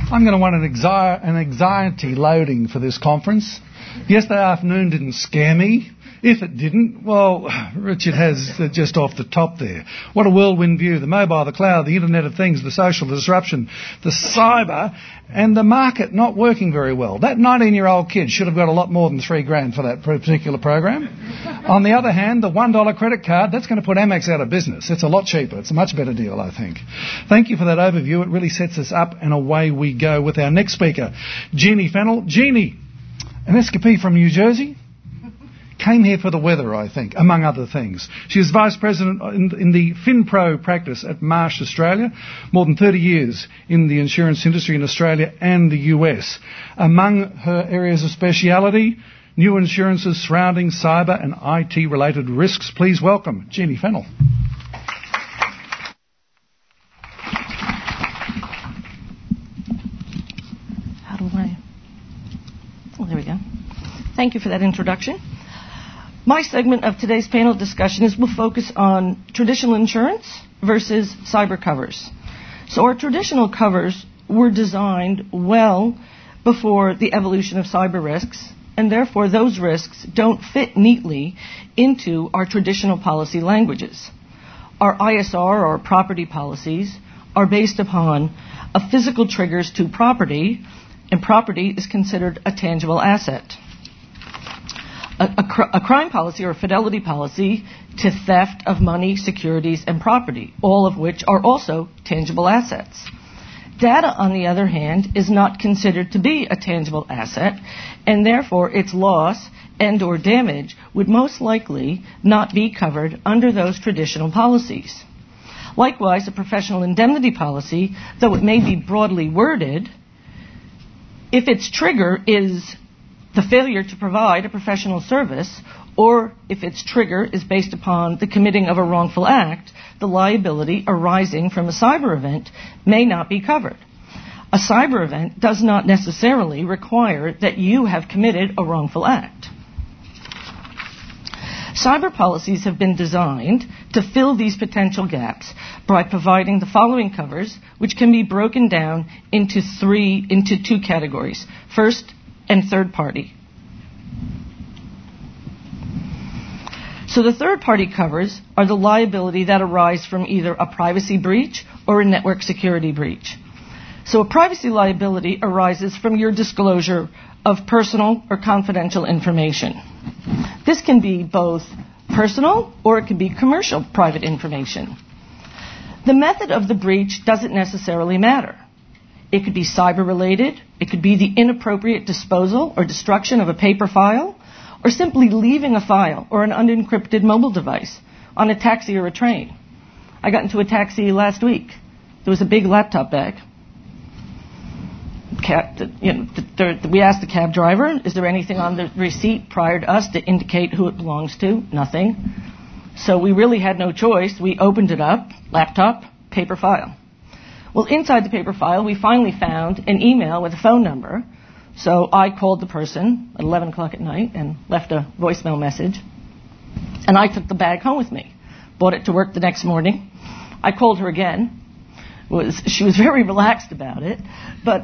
I'm going to want an anxiety loading for this conference. Yesterday afternoon didn't scare me. If it didn't, well, Richard has just off the top there. What a whirlwind view. The mobile, the cloud, the Internet of Things, the social disruption, the cyber, and the market not working very well. That 19-year-old kid should have got a lot more than $3,000 for that particular program. On the other hand, the $1 credit card, that's going to put Amex out of business. It's a lot cheaper. It's a much better deal, I think. Thank you for that overview. It really sets us up, and away we go with our next speaker, Jeannie Fennell. Jeannie, an escapee from New Jersey. Came here for the weather, I think, among other things. She is Vice President in the FinPro practice at Marsh Australia, more than 30 years in the insurance industry in Australia and the US. Among her areas of speciality, new insurances surrounding cyber and IT-related risks. Please welcome Jeannie Fennell. How do I... Oh, there we go. Thank you for that introduction. My segment of today's panel discussion will focus on traditional insurance versus cyber covers. So our traditional covers were designed well before the evolution of cyber risks, and therefore those risks don't fit neatly into our traditional policy languages. Our ISR, or property policies, are based upon physical triggers to property, and property is considered a tangible asset. A crime policy or a fidelity policy to theft of money, securities, and property, all of which are also tangible assets. Data, on the other hand, is not considered to be a tangible asset, and therefore its loss and or damage would most likely not be covered under those traditional policies. Likewise, a professional indemnity policy, though it may be broadly worded, if its trigger is the failure to provide a professional service, or if its trigger is based upon the committing of a wrongful act, the liability arising from a cyber event may not be covered. A cyber event does not necessarily require that you have committed a wrongful act. Cyber policies have been designed to fill these potential gaps by providing the following covers, which can be broken down into two categories: first and third party. So the third party covers are the liability that arise from either a privacy breach or a network security breach. So a privacy liability arises from your disclosure of personal or confidential information. This can be both personal or it can be commercial private information. The method of the breach doesn't necessarily matter. It could be cyber related, it could be the inappropriate disposal or destruction of a paper file, or simply leaving a file or an unencrypted mobile device on a taxi or a train. I got into a taxi last week. There was a big laptop bag. We asked the cab driver, is there anything on the receipt prior to us to indicate who it belongs to? Nothing. So we really had no choice. We opened it up, laptop, paper file. Well, inside the paper file, we finally found an email with a phone number. So I called the person at 11 o'clock at night and left a voicemail message. And I took the bag home with me. Brought it to work the next morning. I called her again. She was very relaxed about it. But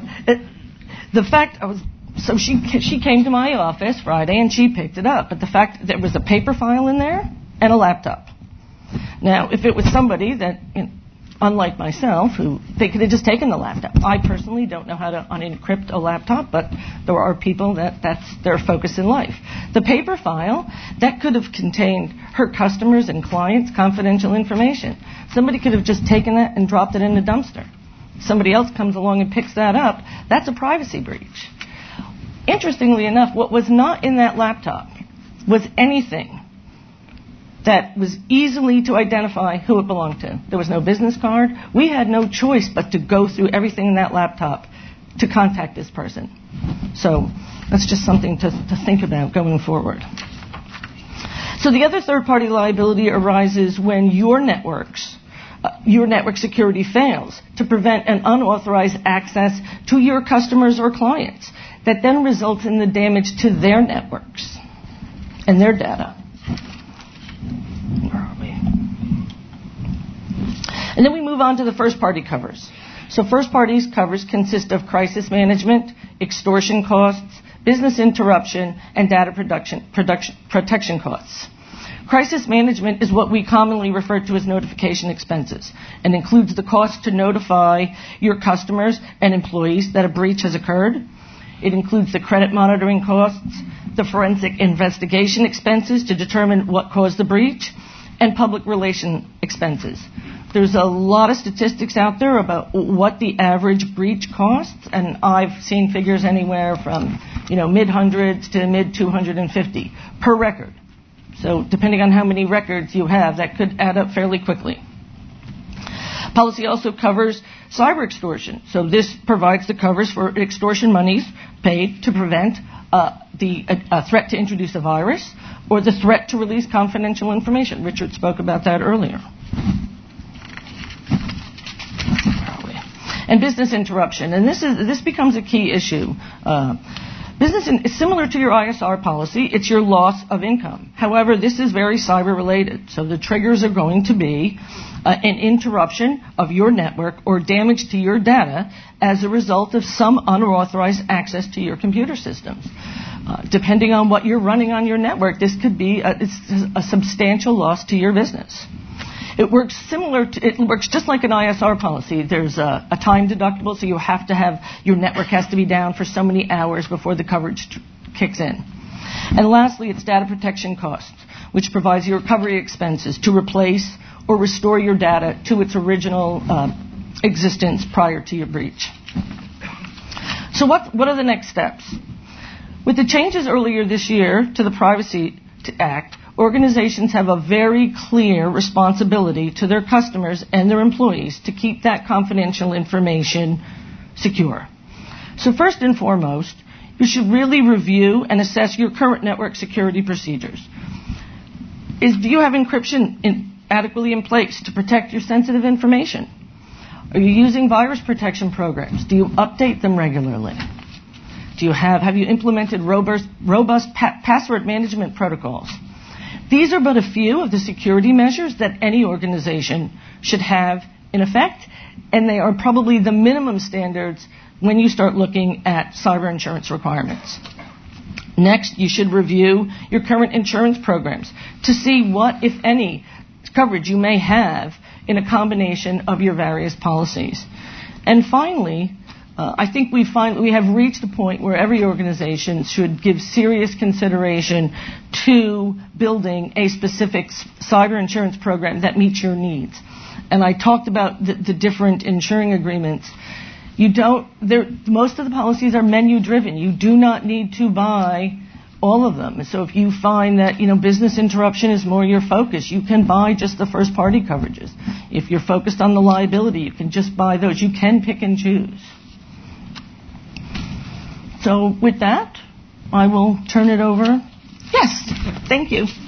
so she came to my office Friday and she picked it up. But the fact that there was a paper file in there and a laptop. Now, if it was somebody that, unlike myself, who they could have just taken the laptop. I personally don't know how to unencrypt a laptop, but there are people that's their focus in life. The paper file, that could have contained her customers' and clients' confidential information. Somebody could have just taken that and dropped it in the dumpster. Somebody else comes along and picks that up. That's a privacy breach. Interestingly enough, what was not in that laptop was anything that was easily to identify who it belonged to. There was no business card. We had no choice but to go through everything in that laptop to contact this person. So that's just something to think about going forward. So the other third-party liability arises when your network security fails to prevent an unauthorized access to your customers or clients that then results in the damage to their networks and their data. Where are we? And then we move on to the first-party covers. So first parties covers consist of crisis management, extortion costs, business interruption, and data protection costs. Crisis management is what we commonly refer to as notification expenses and includes the cost to notify your customers and employees that a breach has occurred. It includes the credit monitoring costs, the forensic investigation expenses to determine what caused the breach, and public relation expenses. There's a lot of statistics out there about what the average breach costs, and I've seen figures anywhere from, mid-hundreds to mid-250 per record. So depending on how many records you have, that could add up fairly quickly. Policy also covers cyber extortion. So this provides the covers for extortion monies paid to prevent the threat to introduce a virus or the threat to release confidential information. Richard spoke about that earlier. And business interruption. And this becomes a key issue. Business is similar to your ISR policy. It's your loss of income. However, this is very cyber related. So the triggers are going to be an interruption of your network or damage to your data as a result of some unauthorized access to your computer systems. Depending on what you're running on your network, this could be a substantial loss to your business. It works just like an ISR policy. There's a time deductible, so you have to have, your network has to be down for so many hours before the coverage kicks in. And lastly, it's data protection costs, which provides your recovery expenses to replace or restore your data to its original existence prior to your breach. So what are the next steps? With the changes earlier this year to the Privacy Act, organizations have a very clear responsibility to their customers and their employees to keep that confidential information secure. So first and foremost, you should really review and assess your current network security procedures. Do you have encryption adequately in place to protect your sensitive information? Are you using virus protection programs? Do you update them regularly? Have you implemented robust password management protocols? These are but a few of the security measures that any organization should have in effect, and they are probably the minimum standards when you start looking at cyber insurance requirements. Next, you should review your current insurance programs to see what, if any, coverage you may have in a combination of your various policies. And finally, I think we have reached a point where every organization should give serious consideration to building a specific cyber insurance program that meets your needs. And I talked about the different insuring agreements. Most of the policies are menu-driven. You do not need to buy all of them. So if you find that business interruption is more your focus, you can buy just the first-party coverages. If you're focused on the liability, you can just buy those. You can pick and choose. So with that, I will turn it over. Yes, thank you.